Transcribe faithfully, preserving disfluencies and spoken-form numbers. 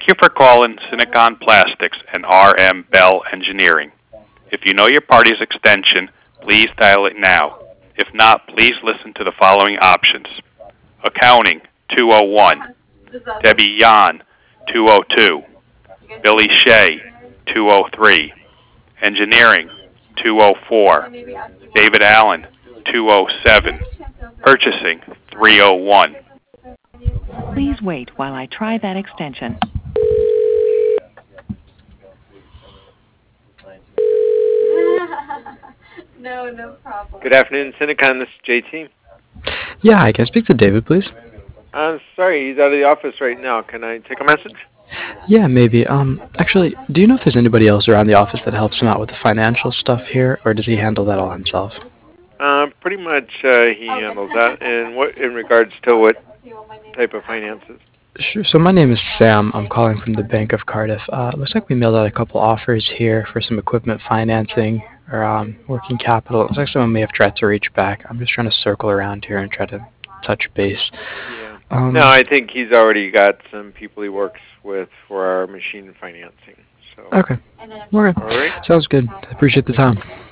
Thank you for calling Sinicon Plastics and R M Bell Engineering. If you know your party's extension, please dial it now. If not, please listen to the following options. Accounting, two oh one. Debbie Yan, two oh two. Billy Shea, two oh three. Engineering, two oh four. David Allen, two oh seven. Purchasing, three oh one. Please wait while I try that extension. No, no problem. Good afternoon, Sinicon. This is J T. Yeah, hi. Can I speak to David, please? I'm sorry, he's out of the office right now. Can I take a message? Yeah, maybe. Um, actually, do you know if there's anybody else around the office that helps him out with the financial stuff here, or does he handle that all himself? Uh, pretty much uh, he handles that. And what in regards to what type of finances? Sure. So my name is Sam. I'm calling from the Bank of Cardiff. Uh, it looks like we mailed out a couple offers here for some equipment financing or um, working capital. It looks like someone may have tried to reach back. I'm just trying to circle around here and try to touch base. Yeah. Um, no, I think he's already got some people he works with for our machine financing. So. Okay. Okay. All right. Sounds good. I appreciate the time.